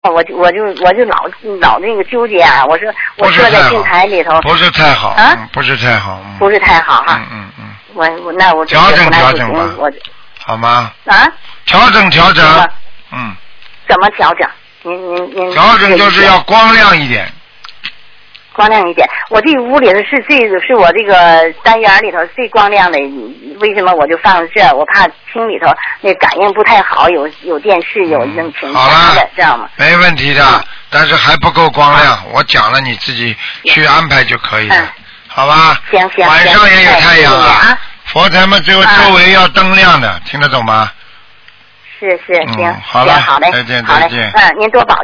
我就老那个纠结啊，我说在电台里头不是太好啊，不是太好， 不是太好哈。我调整调整吧，好吗？ 啊？ 调整。 怎么调整？您调整就是要光亮一点。 光亮一点，我这屋里头是我这个单元里头最光亮的，为什么我就放这？我怕厅里头那感应不太好，有电视有那挺啥的，知道吗？ 没问题的，但是还不够光亮。我讲了，你自己去安排就可以了，好吧？ 行。 晚上也有太阳啊，佛台嘛，只有周围要灯亮的，听得懂吗？ 是，行， 好了， 好嘞， 再见。 您多保重。